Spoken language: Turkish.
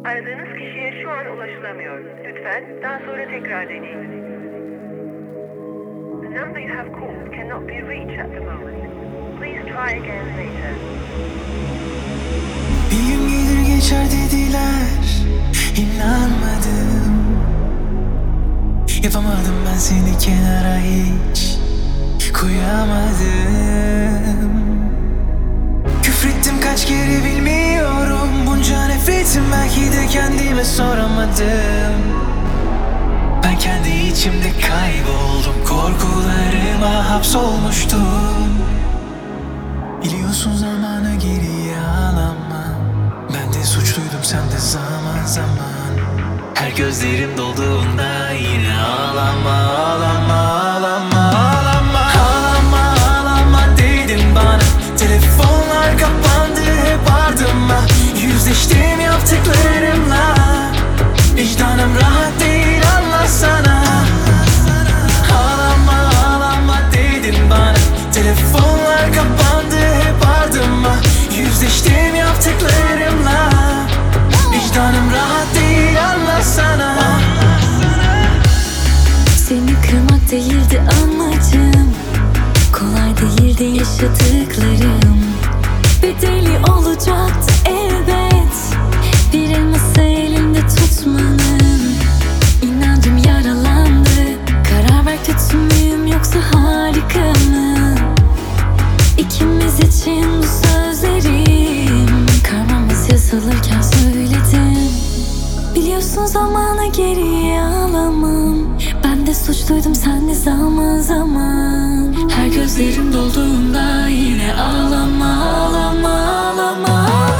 Aradığınız kişiye şu an ulaşılamıyor. Lütfen daha sonra tekrar deneyin. The number you have called cannot be reached at the moment. Please try again later. Bir gün gelir geçer dediler, inanmadım. Yapamadım ben seni kenara hiç koyamadım. Küfrettim kaç kere bilmiyorum. Bunca nefretim belki de kendime soramadım. Ben kendi içimde kayboldum. Korkularıma hapsolmuştum. Biliyorsun zamanı geriye alamam. Ben de suçluydum, sen de zaman zaman. Her gözlerim dolduğunda yine ağlama, ağlama, ağlama, ağlama. Ağlama, ağlama dedin bana. Telefonlar kapandı hep ardıma. Yüzleştim yaptıklarımla. Vicdanım rahat değil, anlasana. Ağlama, ağlama dedin bana. Telefonlar kapandı hep ardıma. Yüzleştim yaptıklarımla. Vicdanım rahat değil, anlasana. Seni kırmak değildi amacım. Kolay değildi yaşadıklarım. Bedeli olacaktı elbet. Bir elması elimde tutmanın. İnancım yaralandı. Karar ver, kötü müyüm yoksa harika mı? İkimiz için bu sözlerim karmamız yazılırken söyledim. Biliyorsun zamanı geriye alamam. Ben de suçluydum, sen de zaman zaman. Her gözlerim dolduğunda yine ağlama, ağlama, ağlama.